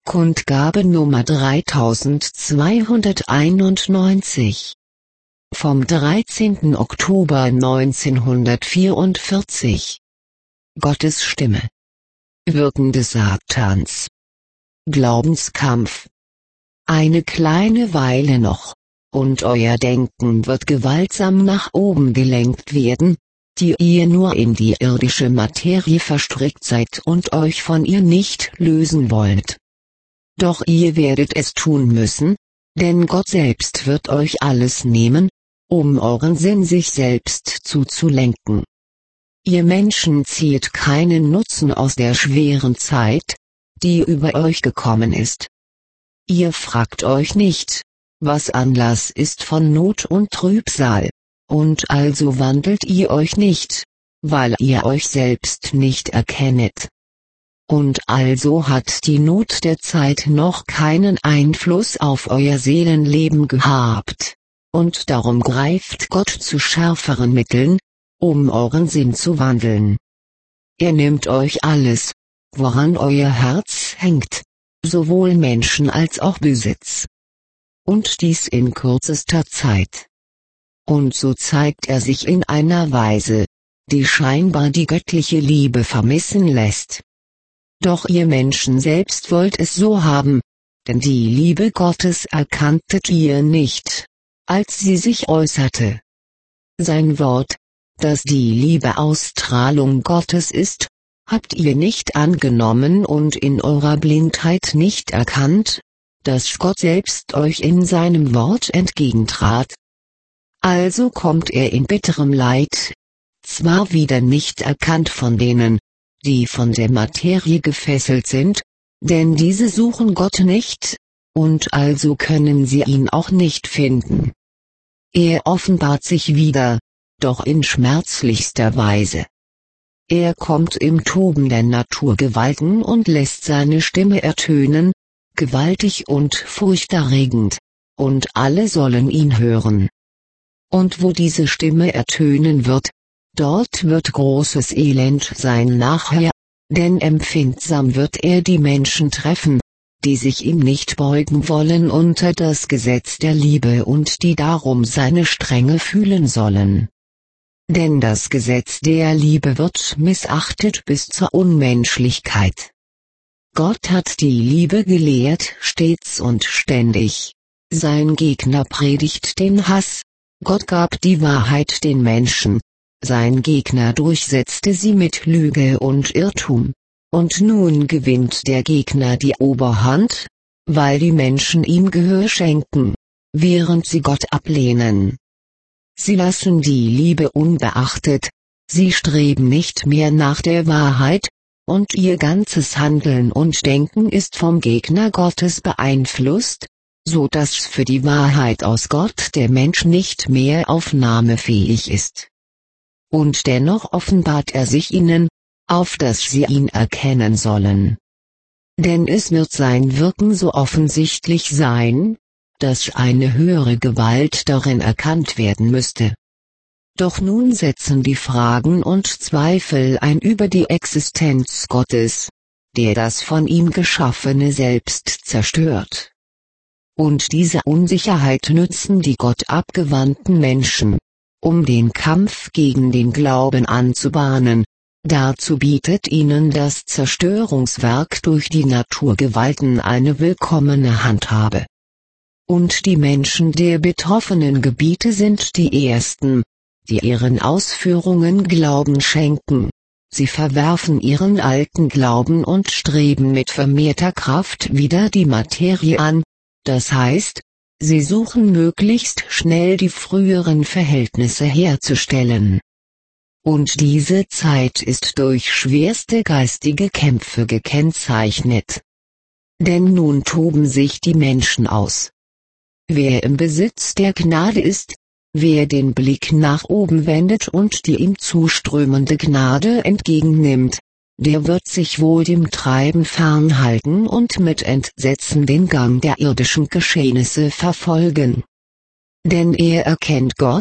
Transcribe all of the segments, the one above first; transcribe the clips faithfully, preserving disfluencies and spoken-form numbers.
Kundgabe Nummer dreitausendzweihunderteinundneunzig. Vom dreizehnten Oktober neunzehnhundertvierundvierzig. Gottes Stimme. Wirken des Satans. Glaubenskampf. Eine kleine Weile noch, und euer Denken wird gewaltsam nach oben gelenkt werden, die ihr nur in die irdische Materie verstrickt seid und euch von ihr nicht lösen wollt. Doch ihr werdet es tun müssen, denn Gott selbst wird euch alles nehmen, um euren Sinn sich selbst zuzulenken. Ihr Menschen zieht keinen Nutzen aus der schweren Zeit, die über euch gekommen ist. Ihr fragt euch nicht, was Anlass ist von Not und Trübsal, und also wandelt ihr euch nicht, weil ihr euch selbst nicht erkennet. Und also hat die Not der Zeit noch keinen Einfluss auf euer Seelenleben gehabt, und darum greift Gott zu schärferen Mitteln, um euren Sinn zu wandeln. Er nimmt euch alles, woran euer Herz hängt, sowohl Menschen als auch Besitz. Und dies in kürzester Zeit. Und so zeigt er sich in einer Weise, die scheinbar die göttliche Liebe vermissen lässt. Doch ihr Menschen selbst wollt es so haben, denn die Liebe Gottes erkanntet ihr nicht, als sie sich äußerte. Sein Wort, das die Liebeausstrahlung Gottes ist, habt ihr nicht angenommen und in eurer Blindheit nicht erkannt, dass Gott selbst euch in seinem Wort entgegentrat. Also kommt er in bitterem Leid, zwar wieder nicht erkannt von denen, die von der Materie gefesselt sind, denn diese suchen Gott nicht, und also können sie ihn auch nicht finden. Er offenbart sich wieder, doch in schmerzlichster Weise. Er kommt im Toben der Naturgewalten und lässt seine Stimme ertönen, gewaltig und furchterregend, und alle sollen ihn hören. Und wo diese Stimme ertönen wird, dort wird großes Elend sein nachher, denn empfindsam wird er die Menschen treffen, die sich ihm nicht beugen wollen unter das Gesetz der Liebe und die darum seine Strenge fühlen sollen. Denn das Gesetz der Liebe wird missachtet bis zur Unmenschlichkeit. Gott hat die Liebe gelehrt stets und ständig. Sein Gegner predigt den Hass. Gott gab die Wahrheit den Menschen. Sein Gegner durchsetzte sie mit Lüge und Irrtum. Und nun gewinnt der Gegner die Oberhand, weil die Menschen ihm Gehör schenken, während sie Gott ablehnen. Sie lassen die Liebe unbeachtet, sie streben nicht mehr nach der Wahrheit, und ihr ganzes Handeln und Denken ist vom Gegner Gottes beeinflusst, so dass für die Wahrheit aus Gott der Mensch nicht mehr aufnahmefähig ist. Und dennoch offenbart er sich ihnen, auf dass sie ihn erkennen sollen. Denn es wird sein Wirken so offensichtlich sein, dass eine höhere Gewalt darin erkannt werden müsste. Doch nun setzen die Fragen und Zweifel ein über die Existenz Gottes, der das von ihm Geschaffene selbst zerstört. Und diese Unsicherheit nützen die gottabgewandten Menschen, um den Kampf gegen den Glauben anzubahnen. Dazu bietet ihnen das Zerstörungswerk durch die Naturgewalten eine willkommene Handhabe. Und die Menschen der betroffenen Gebiete sind die ersten, die ihren Ausführungen Glauben schenken. Sie verwerfen ihren alten Glauben und streben mit vermehrter Kraft wieder die Materie an, das heißt, sie suchen möglichst schnell die früheren Verhältnisse herzustellen. Und diese Zeit ist durch schwerste geistige Kämpfe gekennzeichnet. Denn nun toben sich die Menschen aus. Wer im Besitz der Gnade ist, wer den Blick nach oben wendet und die ihm zuströmende Gnade entgegennimmt, der wird sich wohl dem Treiben fernhalten und mit Entsetzen den Gang der irdischen Geschehnisse verfolgen. Denn er erkennt Gott,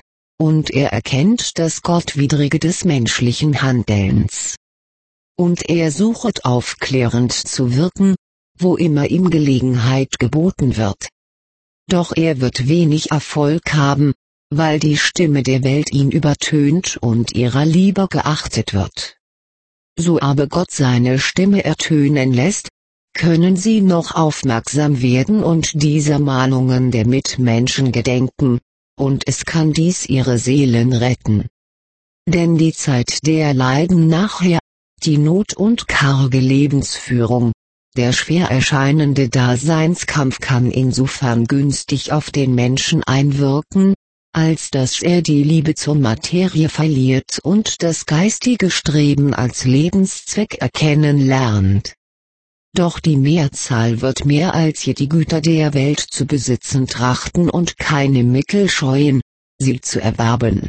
und er erkennt das Gottwidrige des menschlichen Handelns. Und er suchet aufklärend zu wirken, wo immer ihm Gelegenheit geboten wird. Doch er wird wenig Erfolg haben, weil die Stimme der Welt ihn übertönt und ihrer lieber geachtet wird. So aber Gott seine Stimme ertönen lässt, können sie noch aufmerksam werden und dieser Mahnungen der Mitmenschen gedenken, und es kann dies ihre Seelen retten. Denn die Zeit der Leiden nachher, die Not und karge Lebensführung, der schwer erscheinende Daseinskampf kann insofern günstig auf den Menschen einwirken, als dass er die Liebe zur Materie verliert und das geistige Streben als Lebenszweck erkennen lernt. Doch die Mehrzahl wird mehr als je die Güter der Welt zu besitzen trachten und keine Mittel scheuen, sie zu erwerben.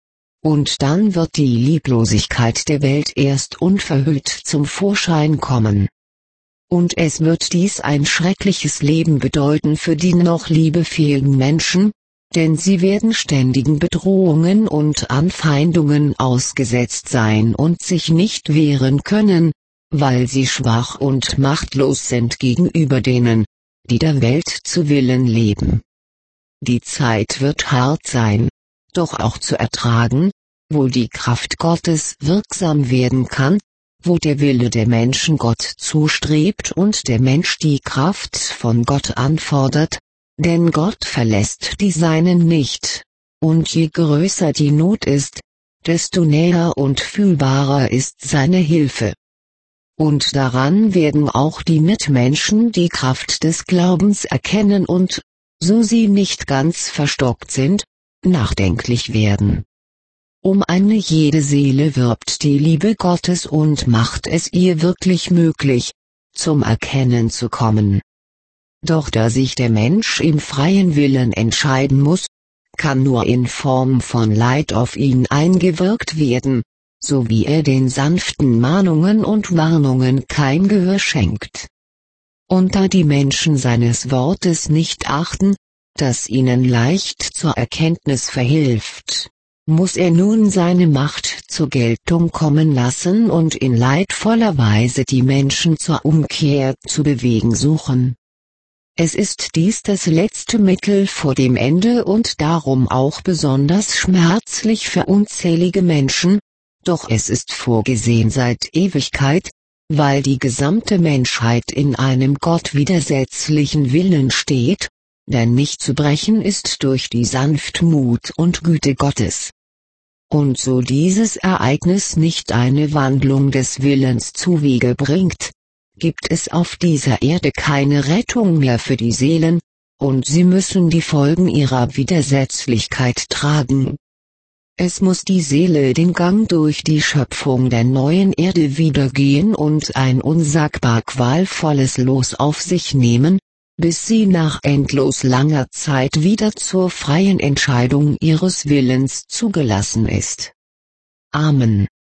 Und dann wird die Lieblosigkeit der Welt erst unverhüllt zum Vorschein kommen. Und es wird dies ein schreckliches Leben bedeuten für die noch liebefähigen Menschen, denn sie werden ständigen Bedrohungen und Anfeindungen ausgesetzt sein und sich nicht wehren können, weil sie schwach und machtlos sind gegenüber denen, die der Welt zu Willen leben. Die Zeit wird hart sein, doch auch zu ertragen, wo die Kraft Gottes wirksam werden kann, wo der Wille der Menschen Gott zustrebt und der Mensch die Kraft von Gott anfordert, denn Gott verlässt die Seinen nicht, und je größer die Not ist, desto näher und fühlbarer ist seine Hilfe. Und daran werden auch die Mitmenschen die Kraft des Glaubens erkennen und, so sie nicht ganz verstockt sind, nachdenklich werden. Um eine jede Seele wirbt die Liebe Gottes und macht es ihr wirklich möglich, zum Erkennen zu kommen. Doch da sich der Mensch im freien Willen entscheiden muss, kann nur in Form von Leid auf ihn eingewirkt werden, so wie er den sanften Mahnungen und Warnungen kein Gehör schenkt. Und da die Menschen seines Wortes nicht achten, das ihnen leicht zur Erkenntnis verhilft, muss er nun seine Macht zur Geltung kommen lassen und in leidvoller Weise die Menschen zur Umkehr zu bewegen suchen. Es ist dies das letzte Mittel vor dem Ende und darum auch besonders schmerzlich für unzählige Menschen, doch es ist vorgesehen seit Ewigkeit, weil die gesamte Menschheit in einem gottwidersetzlichen Willen steht, der nicht zu brechen ist durch die Sanftmut und Güte Gottes. Und so dieses Ereignis nicht eine Wandlung des Willens zuwege bringt, gibt es auf dieser Erde keine Rettung mehr für die Seelen, und sie müssen die Folgen ihrer Widersetzlichkeit tragen. Es muss die Seele den Gang durch die Schöpfung der neuen Erde wieder gehen und ein unsagbar qualvolles Los auf sich nehmen, bis sie nach endlos langer Zeit wieder zur freien Entscheidung ihres Willens zugelassen ist. Amen.